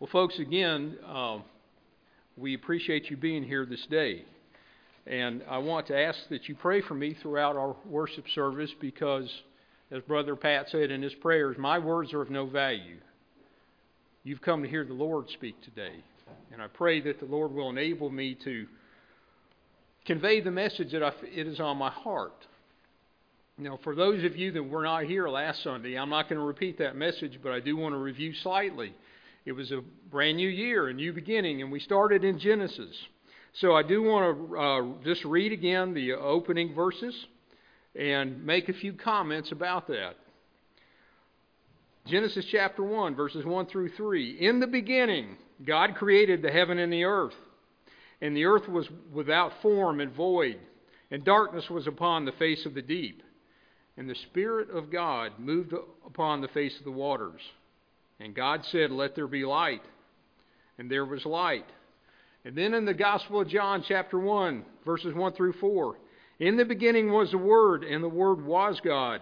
Well, folks, again, we appreciate you being here this day. And I want to ask that you pray for me throughout our worship service because, as Brother Pat said in his prayers, my words are of no value. You've come to hear the Lord speak today. And I pray that the Lord will enable me to convey the message that it is on my heart. Now, for those of you that were not here last Sunday, I'm not going to repeat that message, but I do want to review slightly. It was a brand new year, a new beginning, and we started in Genesis. So I do want to just read again the opening verses and make a few comments about that. Genesis chapter 1, verses 1 through 3. In the beginning, God created the heaven and the earth. And the earth was without form and void, and darkness was upon the face of the deep. And the Spirit of God moved upon the face of the waters. And God said, "Let there be light." And there was light. And then in the Gospel of John, chapter 1, verses 1 through 4. In the beginning was the Word, and the Word was God.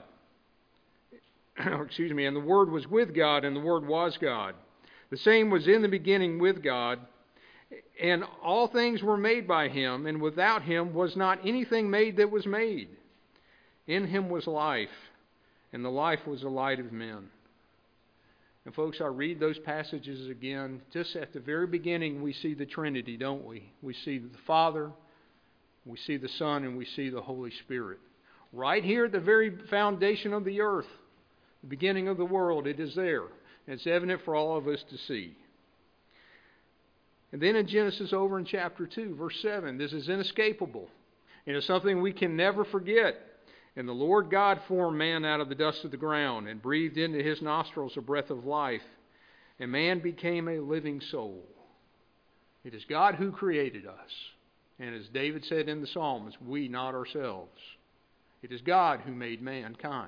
And the Word was with God, and the Word was God. The same was in the beginning with God. And all things were made by Him, and without Him was not anything made that was made. In Him was life, and the life was the light of men. And folks, I read those passages again. Just at the very beginning, we see the Trinity, don't we? We see the Father, we see the Son, and we see the Holy Spirit. Right here at the very foundation of the earth, the beginning of the world, it is there. And it's evident for all of us to see. And then in Genesis over in chapter 2, verse 7, this is inescapable. And it's something we can never forget. And the Lord God formed man out of the dust of the ground and breathed into his nostrils a breath of life. And man became a living soul. It is God who created us. And as David said in the Psalms, we, not ourselves. It is God who made mankind.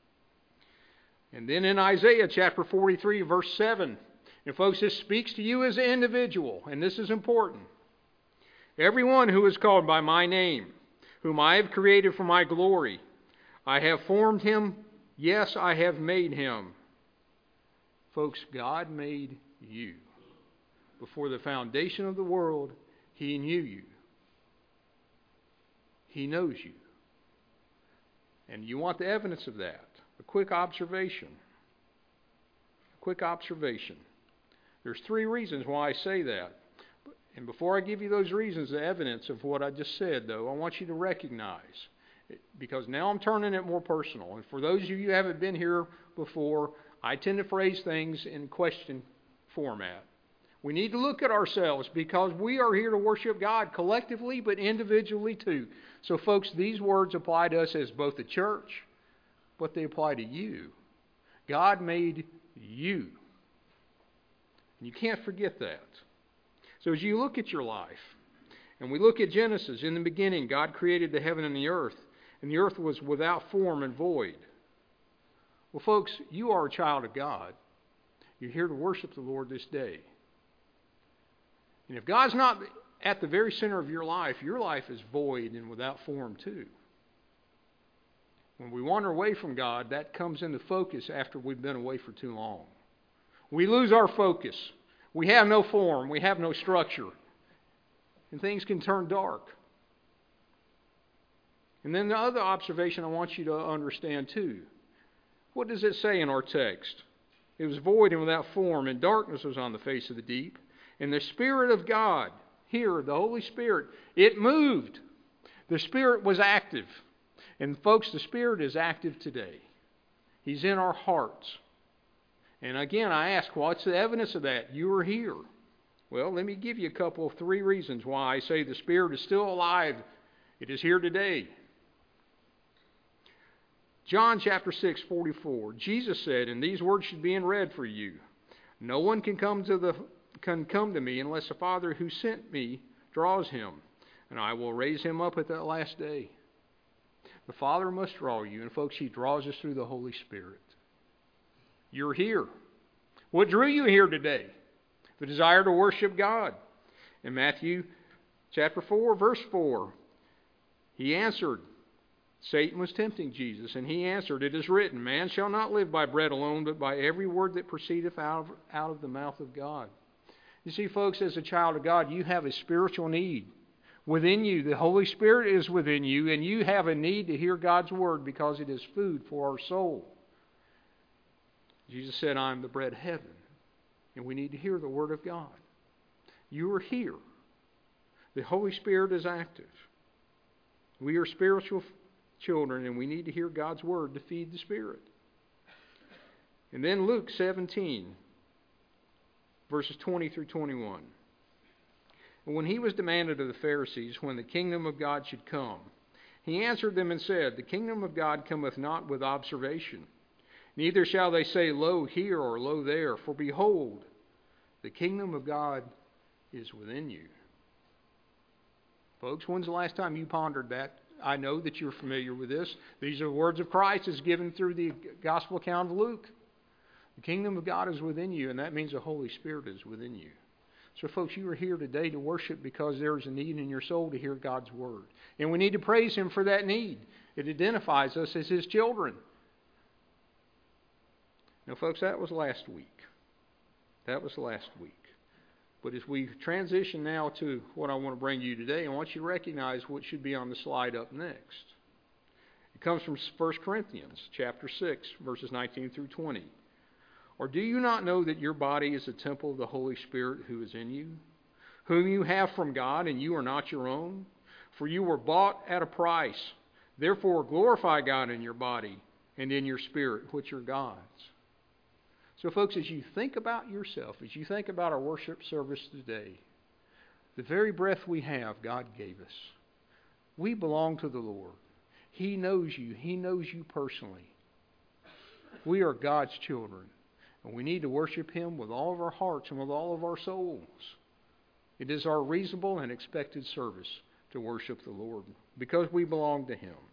And then in Isaiah chapter 43, verse 7, and folks, this speaks to you as an individual, and this is important. Everyone who is called by my name, whom I have created for my glory, I have formed him, yes, I have made him. Folks, God made you. Before the foundation of the world, He knew you. He knows you. And you want the evidence of that. A quick observation. There's 3 reasons why I say that. And before I give you those reasons, the evidence of what I just said, though, I want you to recognize, because now I'm turning it more personal. And for those of you who haven't been here before, I tend to phrase things in question format. We need to look at ourselves because we are here to worship God collectively, but individually too. So folks, these words apply to us as both the church, but they apply to you. God made you. And you can't forget that. So as you look at your life, and we look at Genesis, in the beginning, God created the heaven and the earth was without form and void. Well, folks, you are a child of God. You're here to worship the Lord this day. And if God's not at the very center of your life is void and without form too. When we wander away from God, that comes into focus after we've been away for too long. We lose our focus. We have no form. We have no structure. And things can turn dark. And then the other observation I want you to understand too. What does it say in our text? It was void and without form, and darkness was on the face of the deep. And the Spirit of God, here, the Holy Spirit, it moved. The Spirit was active. And folks, the Spirit is active today. He's in our hearts. And again, I ask, what's the evidence of that? You are here. Well, let me give you a couple of 3 reasons why I say the Spirit is still alive. It is here today. John chapter 6, 44. Jesus said, and these words should be in red for you, no one can come to me unless the Father who sent me draws him, and I will raise him up at that last day. The Father must draw you, and folks, He draws us through the Holy Spirit. You're here. What drew you here today? The desire to worship God. In Matthew chapter 4, verse 4, He answered, Satan was tempting Jesus, and He answered, it is written, man shall not live by bread alone, but by every word that proceedeth out of the mouth of God. You see, folks, as a child of God, you have a spiritual need. Within you, the Holy Spirit is within you, and you have a need to hear God's Word because it is food for our soul. Jesus said, I am the bread of heaven, and we need to hear the Word of God. You are here. The Holy Spirit is active. We are spiritual children, and we need to hear God's Word to feed the Spirit. And then Luke 17, verses 20 through 21. And when he was demanded of the Pharisees when the kingdom of God should come, he answered them and said, the kingdom of God cometh not with observation. Neither shall they say, lo here or lo there, for behold, the kingdom of God is within you. Folks, when's the last time you pondered that? I know that you're familiar with this. These are the words of Christ as given through the gospel account of Luke. The kingdom of God is within you, and that means the Holy Spirit is within you. So, folks, you are here today to worship because there is a need in your soul to hear God's Word. And we need to praise Him for that need. It identifies us as His children. Now, folks, that was last week. That was last week. But as we transition now to what I want to bring you today, I want you to recognize what should be on the slide up next. It comes from 1 Corinthians chapter 6, verses 19 through 20. Or do you not know that your body is a temple of the Holy Spirit who is in you, whom you have from God, and you are not your own? For you were bought at a price. Therefore glorify God in your body and in your spirit, which are God's. So, folks, as you think about yourself, as you think about our worship service today, the very breath we have, God gave us. We belong to the Lord. He knows you. He knows you personally. We are God's children. And we need to worship Him with all of our hearts and with all of our souls. It is our reasonable and expected service to worship the Lord because we belong to Him.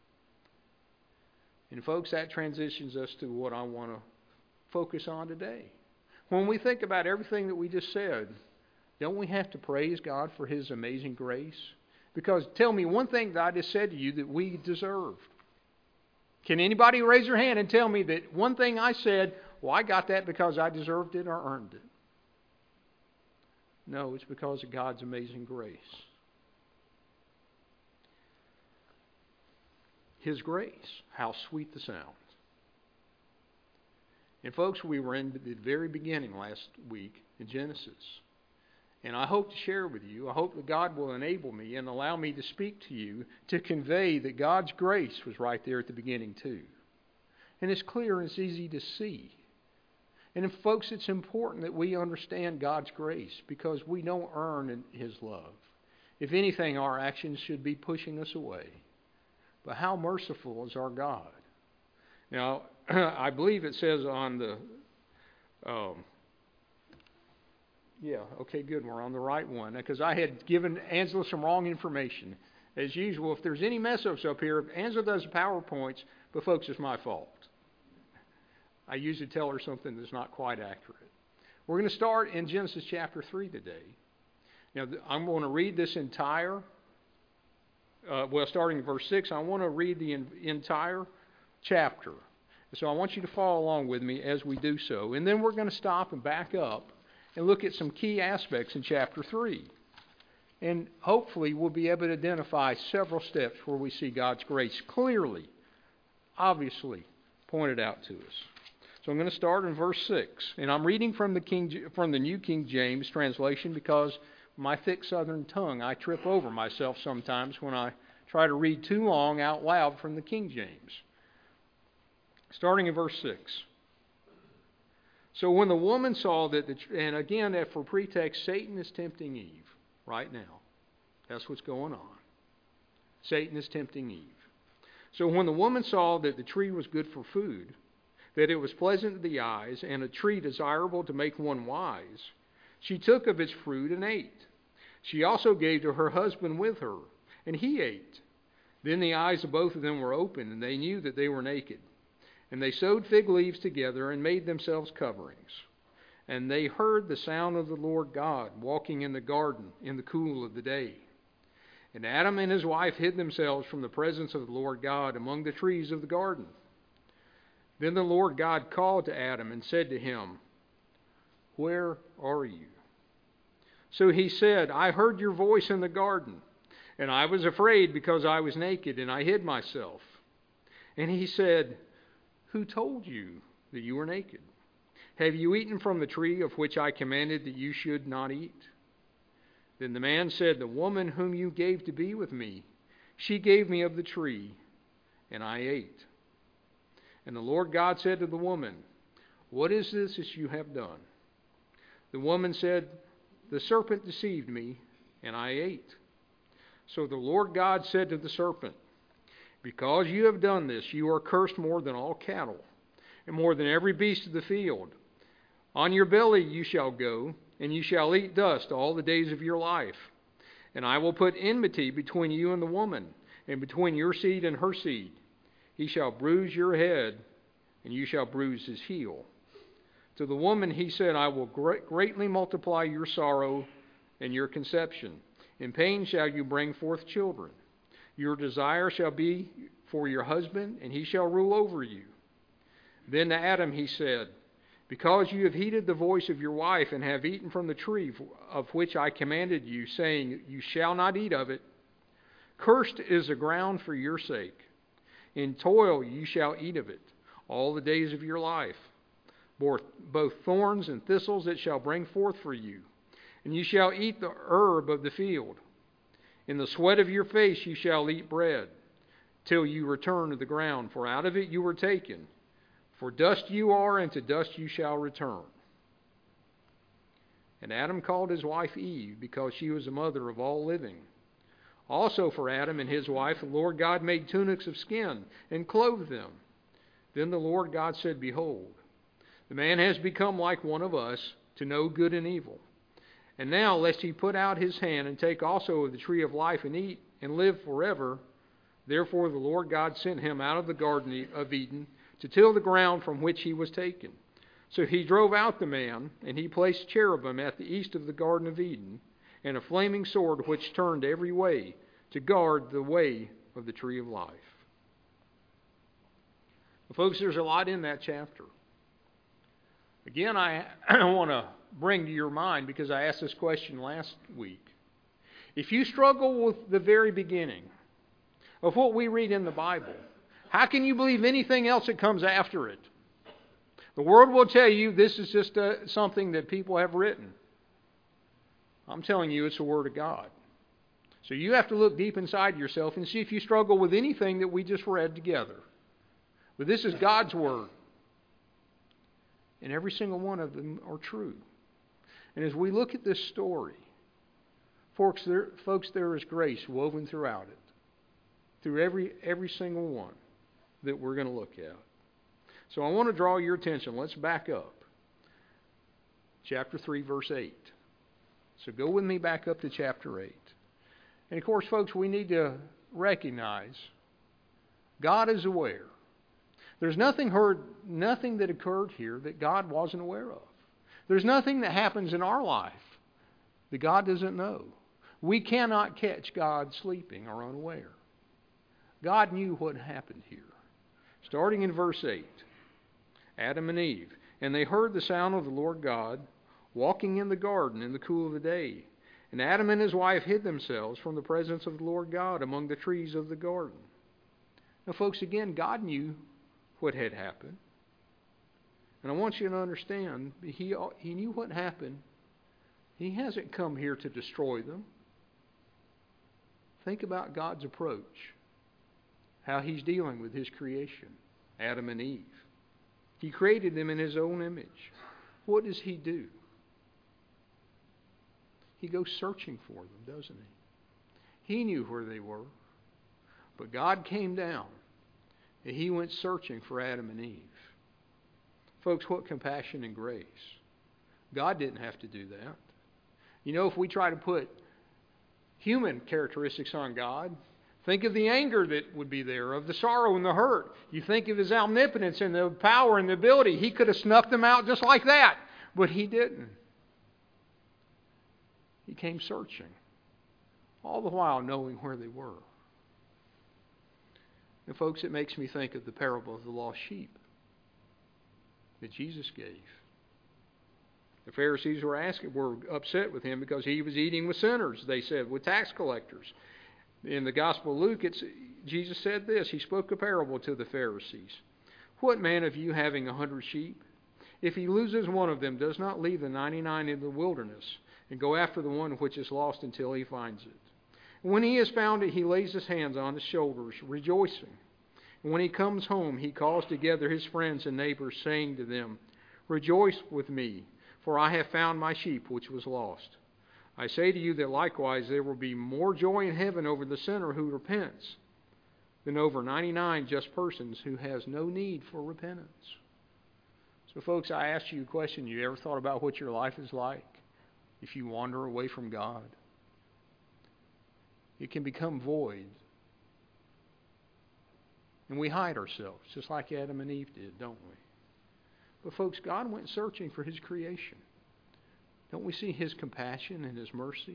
And folks, that transitions us to what I want to focus on today. When we think about everything that we just said, don't we have to praise God for His amazing grace? Because tell me one thing that I just said to you that we deserved. Can anybody raise their hand and tell me that one thing I said, well, I got that because I deserved it or earned it? No, it's because of God's amazing grace. His grace, how sweet the sound. And folks, we were in the very beginning last week in Genesis. And I hope to share with you, I hope that God will enable me and allow me to speak to you to convey that God's grace was right there at the beginning too. And it's clear and it's easy to see. And folks, it's important that we understand God's grace because we don't earn His love. If anything, our actions should be pushing us away. But how merciful is our God? Now, I believe it says on the... okay, good. We're on the right one. Because I had given Angela some wrong information. As usual, if there's any mess-ups up here, Angela does the PowerPoints, but folks, it's my fault. I usually tell her something that's not quite accurate. We're going to start in Genesis chapter 3 today. Now, I'm going to read this entire, starting in verse 6, I want to read the entire chapter. So I want you to follow along with me as we do so. And then we're going to stop and back up and look at some key aspects in chapter 3. And hopefully we'll be able to identify several steps where we see God's grace clearly, obviously pointed out to us. So I'm going to start in verse 6. And I'm reading from the New King James translation because my thick southern tongue, I trip over myself sometimes when I try to read too long out loud from the King James. Starting in verse 6. So when the woman saw that, and again, for pretext, Satan is tempting Eve right now. That's what's going on. Satan is tempting Eve. So when the woman saw that the tree was good for food, that it was pleasant to the eyes, and a tree desirable to make one wise, she took of its fruit and ate. She also gave to her husband with her, and he ate. Then the eyes of both of them were opened, and they knew that they were naked. And they sewed fig leaves together and made themselves coverings. And they heard the sound of the Lord God walking in the garden in the cool of the day. And Adam and his wife hid themselves from the presence of the Lord God among the trees of the garden. Then the Lord God called to Adam and said to him, "Where are you?" So he said, I heard your voice in the garden, and I was afraid because I was naked, and I hid myself. And he said, who told you that you were naked? Have you eaten from the tree of which I commanded that you should not eat? Then the man said, the woman whom you gave to be with me, she gave me of the tree, and I ate. And the Lord God said to the woman, what is this that you have done? The woman said, the serpent deceived me, and I ate. So the Lord God said to the serpent, because you have done this, you are cursed more than all cattle, and more than every beast of the field. On your belly you shall go, and you shall eat dust all the days of your life. And I will put enmity between you and the woman, and between your seed and her seed. He shall bruise your head, and you shall bruise his heel. To the woman he said, I will greatly multiply your sorrow and your conception. In pain shall you bring forth children. Your desire shall be for your husband, and he shall rule over you. Then to Adam he said, because you have heeded the voice of your wife, and have eaten from the tree of which I commanded you, saying, you shall not eat of it, cursed is the ground for your sake. In toil you shall eat of it all the days of your life. Both thorns and thistles it shall bring forth for you, and you shall eat the herb of the field. In the sweat of your face you shall eat bread, till you return to the ground, for out of it you were taken. For dust you are, and to dust you shall return. And Adam called his wife Eve, because she was the mother of all living. Also for Adam and his wife the Lord God made tunics of skin, and clothed them. Then the Lord God said, behold, the man has become like one of us, to know good and evil. And now, lest he put out his hand and take also of the tree of life and eat and live forever, therefore the Lord God sent him out of the garden of Eden to till the ground from which he was taken. So he drove out the man, and he placed cherubim at the east of the garden of Eden, and a flaming sword which turned every way to guard the way of the tree of life. Well, folks, there's a lot in that chapter. Again, I want to bring to your mind, because I asked this question last week. If you struggle with the very beginning of what we read in the Bible, how can you believe anything else that comes after it? The world will tell you this is just something that people have written. I'm telling you it's the Word of God. So you have to look deep inside yourself and see if you struggle with anything that we just read together. But this is God's Word. And every single one of them are true. And as we look at this story, folks, there is grace woven throughout it. Through every single one that we're going to look at. So I want to draw your attention. Let's back up. Chapter 3, verse 8. So go with me back up to chapter 8. And of course, folks, we need to recognize God is aware. There's nothing that occurred here that God wasn't aware of. There's nothing that happens in our life that God doesn't know. We cannot catch God sleeping or unaware. God knew what happened here. Starting in verse 8, Adam and Eve. And they heard the sound of the Lord God walking in the garden in the cool of the day. And Adam and his wife hid themselves from the presence of the Lord God among the trees of the garden. Now, folks, again, God knew what had happened. And I want you to understand, He knew what happened. He hasn't come here to destroy them. Think about God's approach. How He's dealing with His creation, Adam and Eve. He created them in His own image. What does He do? He goes searching for them, doesn't He? He knew where they were. But God came down and He went searching for Adam and Eve. Folks, what compassion and grace. God didn't have to do that. You know, if we try to put human characteristics on God, think of the anger that would be there, of the sorrow and the hurt. You think of His omnipotence and the power and the ability. He could have snuffed them out just like that, but He didn't. He came searching, all the while knowing where they were. And folks, it makes me think of the parable of the lost sheep that Jesus gave. The Pharisees were upset with him because he was eating with sinners, they said, with tax collectors. In the Gospel of Luke, Jesus said this. He spoke a parable to the Pharisees. What man of you, having 100 sheep, if he loses one of them, does not leave the 99 in the wilderness and go after the one which is lost until he finds it? And when he has found it, he lays his hands on his shoulders, rejoicing. And when he comes home, he calls together his friends and neighbors, saying to them, Rejoice with me, for I have found my sheep which was lost. I say to you that likewise there will be more joy in heaven over the sinner who repents than over 99 just persons who has no need for repentance. So folks, I asked you a question. You ever thought about what your life is like if you wander away from God? It can become void. And we hide ourselves, just like Adam and Eve did, don't we? But folks, God went searching for His creation. Don't we see His compassion and His mercy?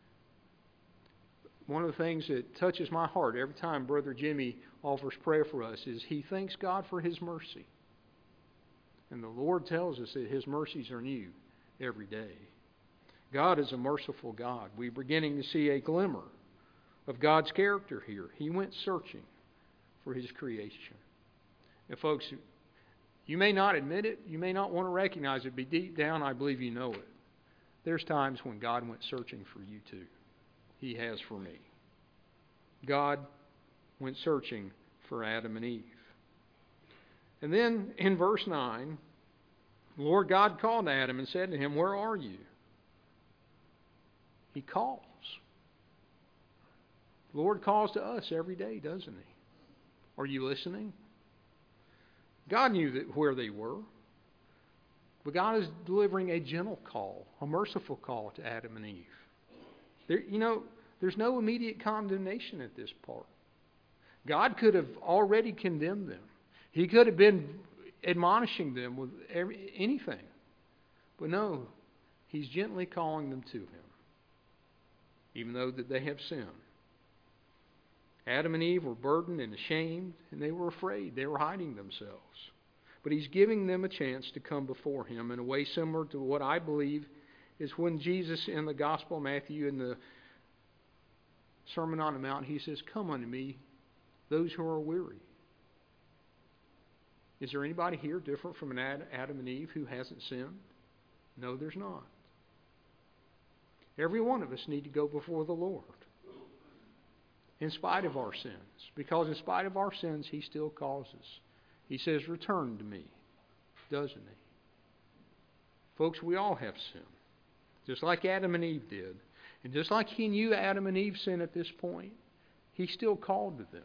One of the things that touches my heart every time Brother Jimmy offers prayer for us is he thanks God for His mercy. And the Lord tells us that His mercies are new every day. God is a merciful God. We're beginning to see a glimmer of God's character here. He went searching for His creation. And folks, you may not admit it, you may not want to recognize it, but deep down I believe you know it. There's times when God went searching for you too. He has for me. God went searching for Adam and Eve. And then in verse 9, the Lord God called to Adam and said to him, Where are you? He calls. The Lord calls to us every day, doesn't He? Are you listening? God knew where they were. But God is delivering a gentle call, a merciful call to Adam and Eve. There's no immediate condemnation at this part. God could have already condemned them. He could have been admonishing them with anything. But no, He's gently calling them to Him, even though that they have sinned. Adam and Eve were burdened and ashamed, and they were afraid. They were hiding themselves. But He's giving them a chance to come before Him in a way similar to what I believe is when Jesus in the Gospel of Matthew in the Sermon on the Mount, He says, Come unto me, those who are weary. Is there anybody here different from an Adam and Eve who hasn't sinned? No, there's not. Every one of us need to go before the Lord in spite of our sins. Because in spite of our sins, He still calls us. He says, Return to me, doesn't He? Folks, we all have sinned, just like Adam and Eve did. And just like He knew Adam and Eve sin at this point, He still called to them.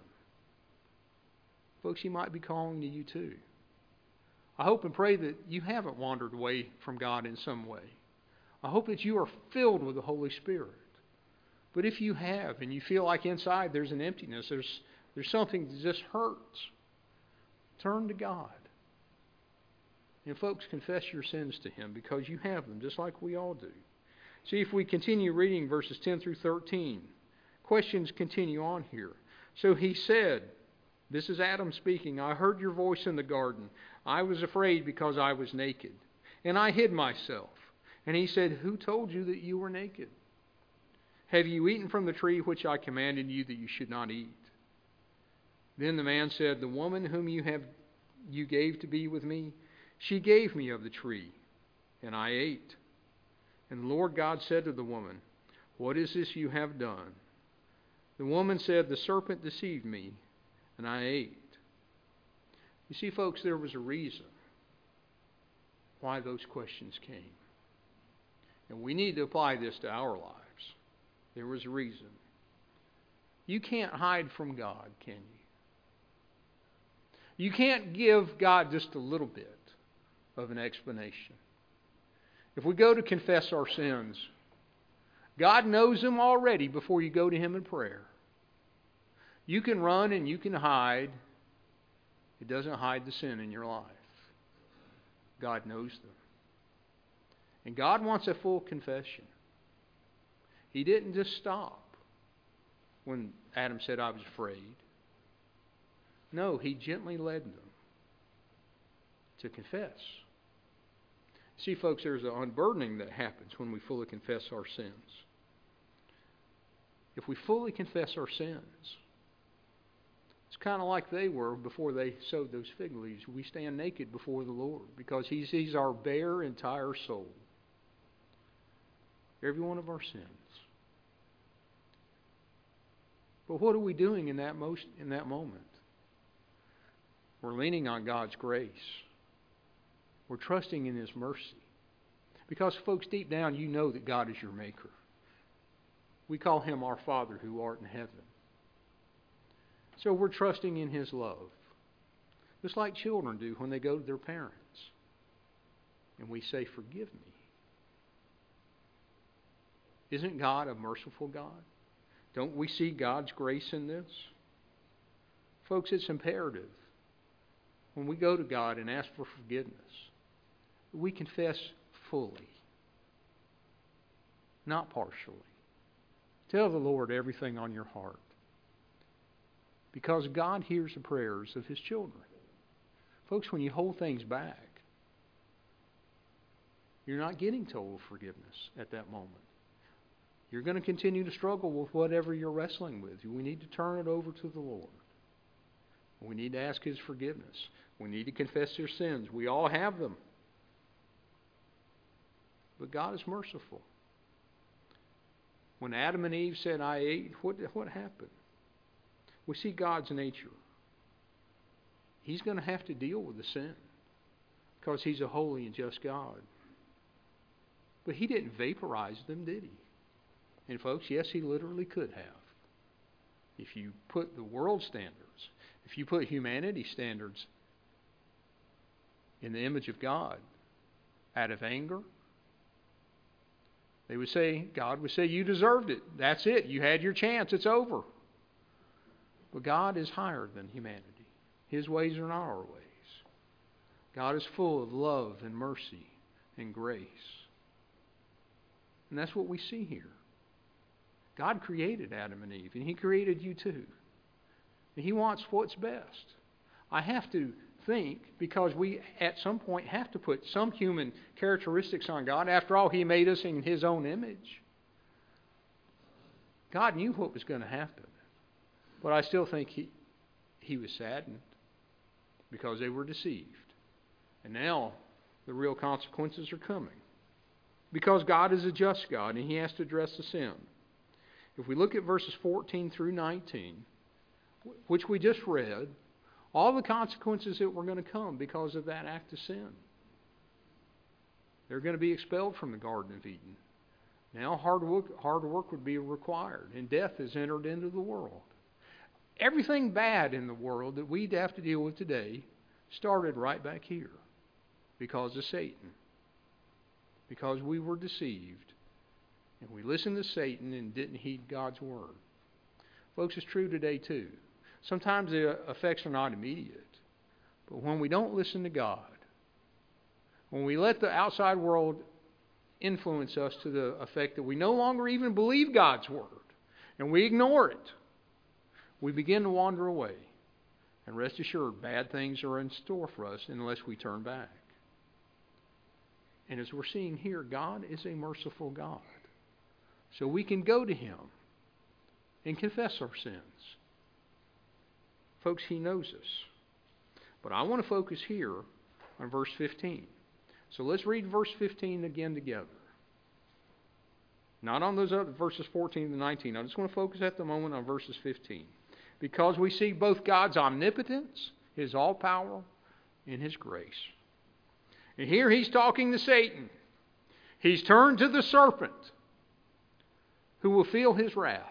Folks, He might be calling to you too. I hope and pray that you haven't wandered away from God in some way. I hope that you are filled with the Holy Spirit. But if you have, and you feel like inside there's an emptiness, there's something that just hurts, turn to God. And folks, confess your sins to Him because you have them, just like we all do. See, if we continue reading verses 10 through 13, questions continue on here. So he said, this is Adam speaking, I heard your voice in the garden. I was afraid because I was naked, and I hid myself. And he said, Who told you that you were naked? Have you eaten from the tree which I commanded you that you should not eat? Then the man said, The woman whom you gave to be with me, she gave me of the tree, and I ate. And the Lord God said to the woman, What is this you have done? The woman said, The serpent deceived me, and I ate. You see, folks, there was a reason why those questions came. And we need to apply this to our lives. There was a reason. You can't hide from God, can you? You can't give God just a little bit of an explanation. If we go to confess our sins, God knows them already before you go to Him in prayer. You can run and you can hide. It doesn't hide the sin in your life. God knows them. And God wants a full confession. He didn't just stop when Adam said, I was afraid. No, He gently led them to confess. See, folks, there's an unburdening that happens when we fully confess our sins. If we fully confess our sins, it's kind of like they were before they sowed those fig leaves. We stand naked before the Lord because He sees our bare entire soul. Every one of our sins. But what are we doing in that moment? We're leaning on God's grace. We're trusting in His mercy. Because, folks, deep down you know that God is your Maker. We call Him our Father who art in heaven. So we're trusting in His love. Just like children do when they go to their parents. And we say, forgive me. Isn't God a merciful God? Don't we see God's grace in this? Folks, it's imperative. When we go to God and ask for forgiveness, we confess fully, not partially. Tell the Lord everything on your heart. Because God hears the prayers of His children. Folks, when you hold things back, you're not getting total forgiveness at that moment. You're going to continue to struggle with whatever you're wrestling with. We need to turn it over to the Lord. We need to ask His forgiveness. We need to confess their sins. We all have them. But God is merciful. When Adam and Eve said, I ate, what happened? We see God's nature. He's going to have to deal with the sin because He's a holy and just God. But He didn't vaporize them, did He? And folks, yes, He literally could have. If you put the world standards, if you put humanity standards in the image of God out of anger, they would say, God would say, you deserved it. That's it. You had your chance. It's over. But God is higher than humanity. His ways are not our ways. God is full of love and mercy and grace. And that's what we see here. God created Adam and Eve, and He created you too. And He wants what's best. I have to think, because we at some point have to put some human characteristics on God. After all, He made us in His own image. God knew what was going to happen. But I still think He was saddened because they were deceived. And now the real consequences are coming. Because God is a just God, and He has to address the sin. If we look at verses 14 through 19, which we just read, all the consequences that were going to come because of that act of sin. They're going to be expelled from the Garden of Eden. Now hard work would be required, and death has entered into the world. Everything bad in the world that we'd have to deal with today started right back here because of Satan. Because we were deceived. And we listened to Satan and didn't heed God's word. Folks, it's true today too. Sometimes the effects are not immediate. But when we don't listen to God, when we let the outside world influence us to the effect that we no longer even believe God's word, and we ignore it, we begin to wander away. And rest assured, bad things are in store for us unless we turn back. And as we're seeing here, God is a merciful God. So we can go to Him and confess our sins. Folks, He knows us. But I want to focus here on verse 15. So let's read verse 15 again together. Not on those other verses 14 to 19. I just want to focus at the moment on verses 15. Because we see both God's omnipotence, His all-power, and His grace. And here He's talking to Satan. He's turned to the serpent, who will feel His wrath.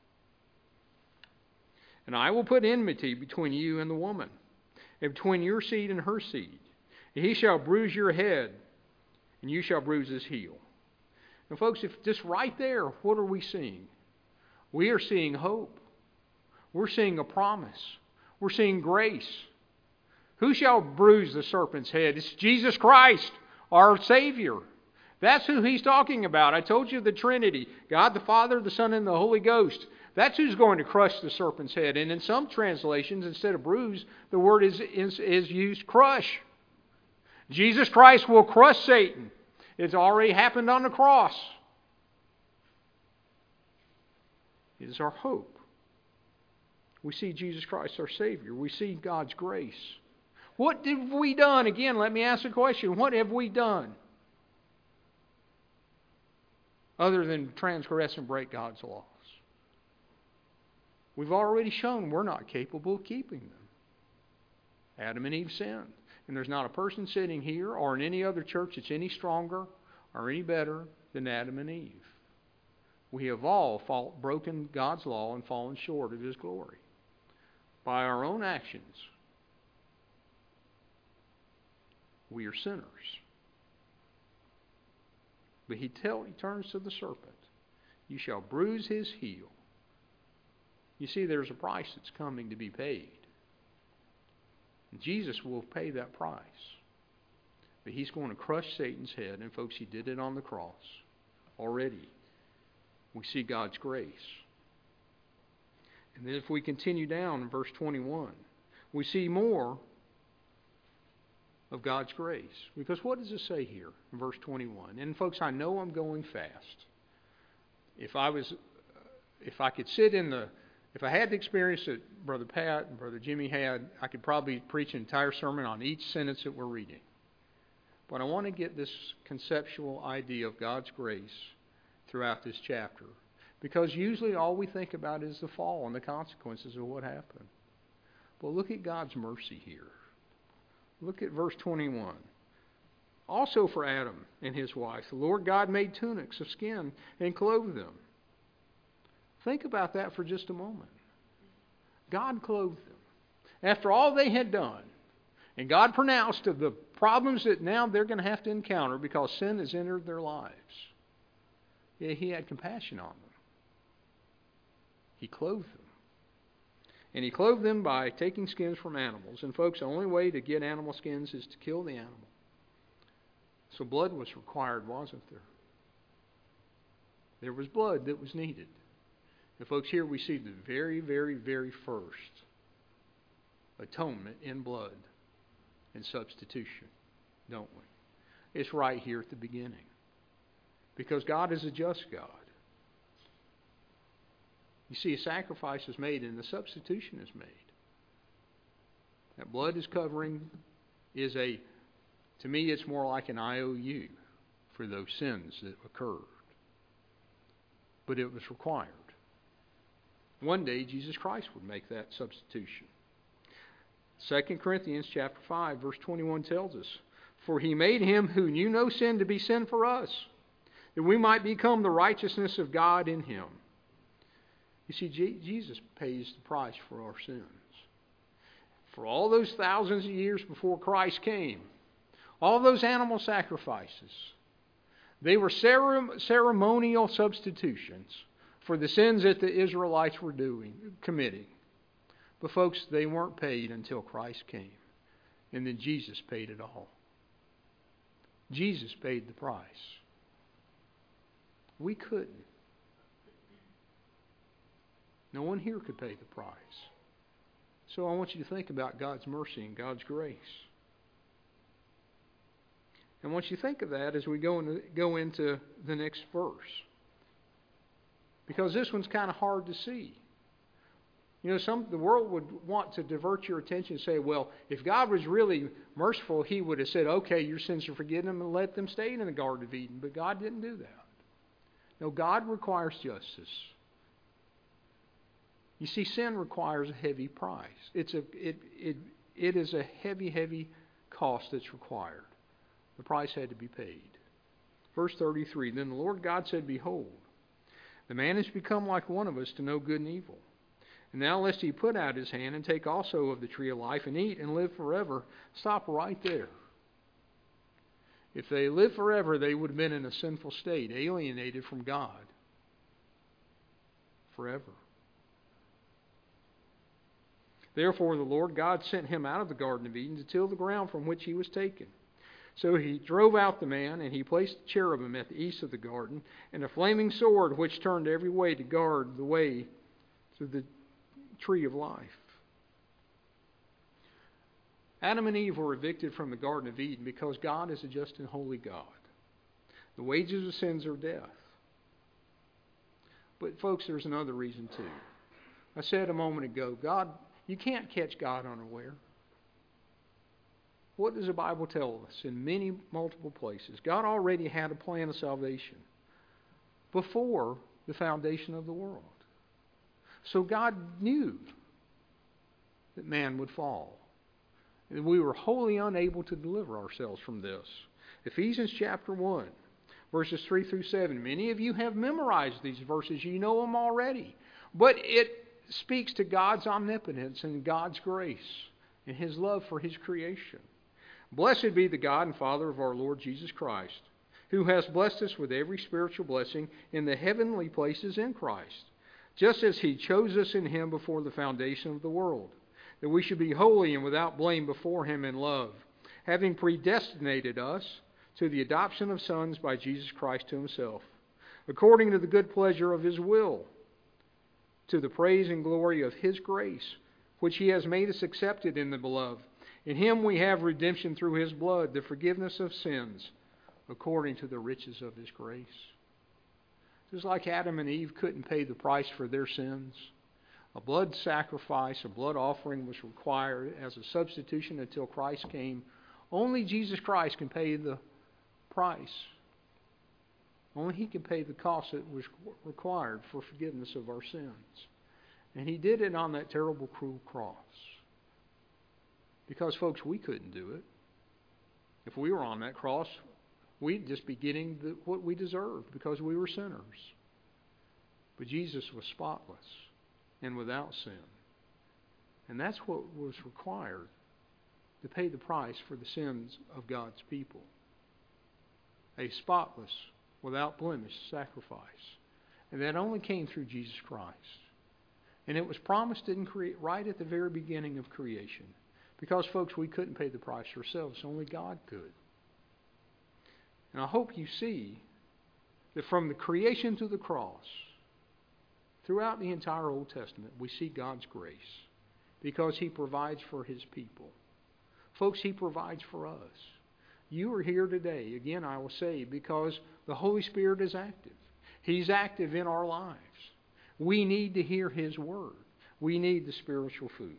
And I will put enmity between you and the woman, and between your seed and her seed. And he shall bruise your head, and you shall bruise his heel. And folks, if just right there, what are we seeing? We are seeing hope. We're seeing a promise. We're seeing grace. Who shall bruise the serpent's head? It's Jesus Christ, our Savior. That's who He's talking about. I told you the Trinity. God the Father, the Son, and the Holy Ghost. That's who's going to crush the serpent's head. And in some translations, instead of bruise, the word is used crush. Jesus Christ will crush Satan. It's already happened on the cross. It is our hope. We see Jesus Christ our Savior. We see God's grace. What have we done? Again, let me ask the question. What have we done? Other than transgress and break God's laws. We've already shown we're not capable of keeping them. Adam and Eve sinned. And there's not a person sitting here or in any other church that's any stronger or any better than Adam and Eve. We have all broken God's law and fallen short of His glory. By our own actions, we are sinners. But He turns to the serpent. You shall bruise his heel. You see, there's a price that's coming to be paid. And Jesus will pay that price. But He's going to crush Satan's head. And folks, He did it on the cross. Already. We see God's grace. And then if we continue down in verse 21, we see more of God's grace. Because what does it say here in verse 21? And folks, I know I'm going fast. If I had the experience that Brother Pat and Brother Jimmy had, I could probably preach an entire sermon on each sentence that we're reading. But I want to get this conceptual idea of God's grace throughout this chapter. Because usually all we think about is the fall and the consequences of what happened. But look at God's mercy here. Look at verse 21. Also for Adam and his wife, the Lord God made tunics of skin and clothed them. Think about that for just a moment. God clothed them. After all they had done, and God pronounced of the problems that now they're going to have to encounter because sin has entered their lives, yet He had compassion on them. He clothed them. And He clothed them by taking skins from animals. And folks, the only way to get animal skins is to kill the animal. So blood was required, wasn't there? There was blood that was needed. And folks, here we see the very, very, very first atonement in blood and substitution, don't we? It's right here at the beginning. Because God is a just God. You see, a sacrifice is made and the substitution is made. That blood is covering to me, it's more like an IOU for those sins that occurred. But it was required. One day, Jesus Christ would make that substitution. 2 Corinthians chapter 5, verse 21 tells us, For He made Him who knew no sin to be sin for us, that we might become the righteousness of God in Him. You see, Jesus pays the price for our sins. For all those thousands of years before Christ came, all those animal sacrifices, they were ceremonial substitutions for the sins that the Israelites were committing. But folks, they weren't paid until Christ came. And then Jesus paid it all. Jesus paid the price. We couldn't. No one here could pay the price. So I want you to think about God's mercy and God's grace. And once you think of that as we go into the next verse. Because this one's kind of hard to see. You know, the world would want to divert your attention and say, well, if God was really merciful, He would have said, okay, your sins are forgiven and let them stay in the Garden of Eden. But God didn't do that. No, God requires justice. You see, sin requires a heavy price. It is a heavy, heavy cost that's required. The price had to be paid. Verse 33, Then the Lord God said, Behold, the man has become like one of us to know good and evil. And now lest he put out his hand and take also of the tree of life and eat and live forever. Stop right there. If they lived forever, they would have been in a sinful state, alienated from God. Forever. Therefore the Lord God sent him out of the Garden of Eden to till the ground from which he was taken. So He drove out the man, and He placed the cherubim at the east of the garden, and a flaming sword which turned every way to guard the way to the tree of life. Adam and Eve were evicted from the Garden of Eden because God is a just and holy God. The wages of sins are death. But folks, there's another reason too. I said a moment ago, you can't catch God unaware. What does the Bible tell us in many multiple places? God already had a plan of salvation before the foundation of the world. So God knew that man would fall. And we were wholly unable to deliver ourselves from this. Ephesians chapter 1, verses 3 through 7. Many of you have memorized these verses. You know them already. But it speaks to God's omnipotence and God's grace and His love for His creation. Blessed be the God and Father of our Lord Jesus Christ, who has blessed us with every spiritual blessing in the heavenly places in Christ, just as He chose us in Him before the foundation of the world, that we should be holy and without blame before Him in love, having predestinated us to the adoption of sons by Jesus Christ to Himself, according to the good pleasure of His will, to the praise and glory of His grace, which He has made us accepted in the Beloved. In Him we have redemption through His blood, the forgiveness of sins, according to the riches of His grace. Just like Adam and Eve couldn't pay the price for their sins, a blood sacrifice, a blood offering was required as a substitution until Christ came. Only Jesus Christ can pay the price. Only He can pay the cost that was required for forgiveness of our sins. And He did it on that terrible, cruel cross. Because, folks, we couldn't do it. If we were on that cross, we'd just be getting what we deserved because we were sinners. But Jesus was spotless and without sin. And that's what was required to pay the price for the sins of God's people. A spotless, without blemish sacrifice. And that only came through Jesus Christ. And it was promised right at the very beginning of creation. Because, folks, we couldn't pay the price ourselves. Only God could. And I hope you see that from the creation to the cross, throughout the entire Old Testament, we see God's grace. Because He provides for His people. Folks, He provides for us. You are here today, again I will say, because the Holy Spirit is active. He's active in our lives. We need to hear His Word. We need the spiritual food.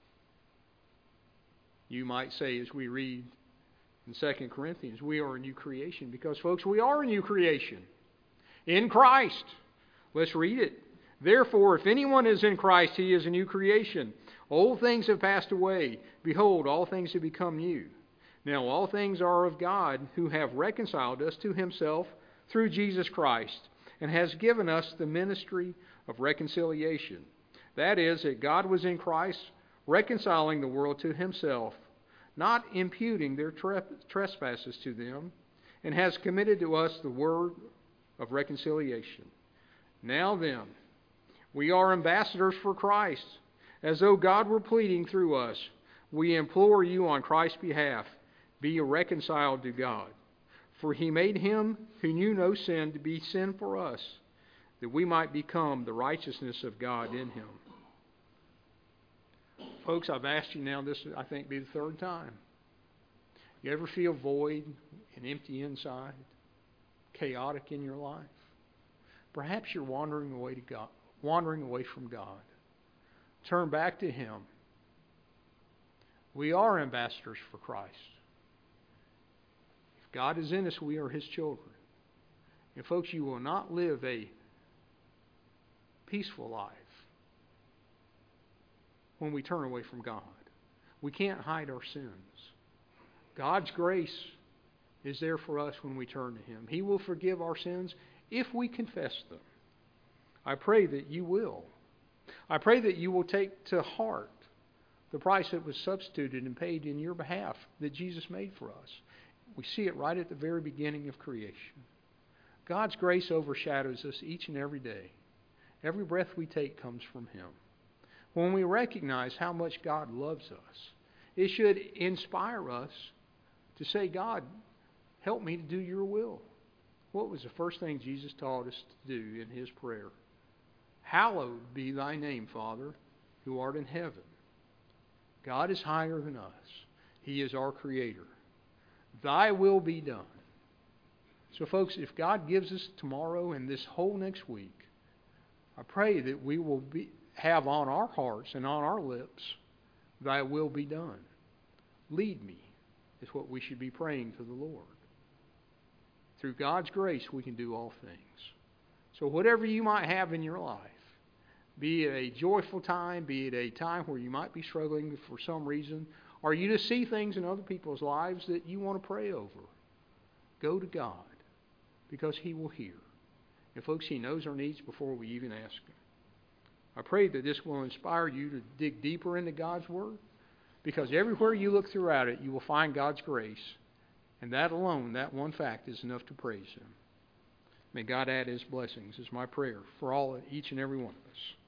You might say, as we read in 2 Corinthians, we are a new creation. Because, folks, we are a new creation. In Christ. Let's read it. Therefore, if anyone is in Christ, he is a new creation. Old things have passed away. Behold, all things have become new. Now all things are of God, who have reconciled us to Himself through Jesus Christ, and has given us the ministry of reconciliation. That is, that God was in Christ, reconciling the world to Himself, not imputing their trespasses to them, and has committed to us the word of reconciliation. Now then, we are ambassadors for Christ, as though God were pleading through us. We implore you on Christ's behalf, be reconciled to God. For He made Him who knew no sin to be sin for us, that we might become the righteousness of God in Him. Folks, I've asked you now, this I think be the third time. You ever feel void and empty inside? Chaotic in your life? Perhaps you're wandering away from God. Turn back to Him. We are ambassadors for Christ. If God is in us, we are His children. And folks, you will not live a peaceful life when we turn away from God. We can't hide our sins. God's grace is there for us when we turn to Him. He will forgive our sins if we confess them. I pray that you will. I pray that you will take to heart the price that was substituted and paid in your behalf that Jesus made for us. We see it right at the very beginning of creation. God's grace overshadows us each and every day. Every breath we take comes from Him. When we recognize how much God loves us, it should inspire us to say, God, help me to do your will. What was the first thing Jesus taught us to do in His prayer? Hallowed be thy name, Father, who art in heaven. God is higher than us. He is our Creator. Thy will be done. So folks, if God gives us tomorrow and this whole next week, I pray that we will have on our hearts and on our lips, thy will be done. Lead me is what we should be praying to the Lord. Through God's grace, we can do all things. So whatever you might have in your life, be it a joyful time, be it a time where you might be struggling for some reason, or you just see things in other people's lives that you want to pray over, go to God, because He will hear. And folks, He knows our needs before we even ask Him. I pray that this will inspire you to dig deeper into God's Word, because everywhere you look throughout it, you will find God's grace. And that alone, that one fact, is enough to praise Him. May God add His blessings, is my prayer for each and every one of us.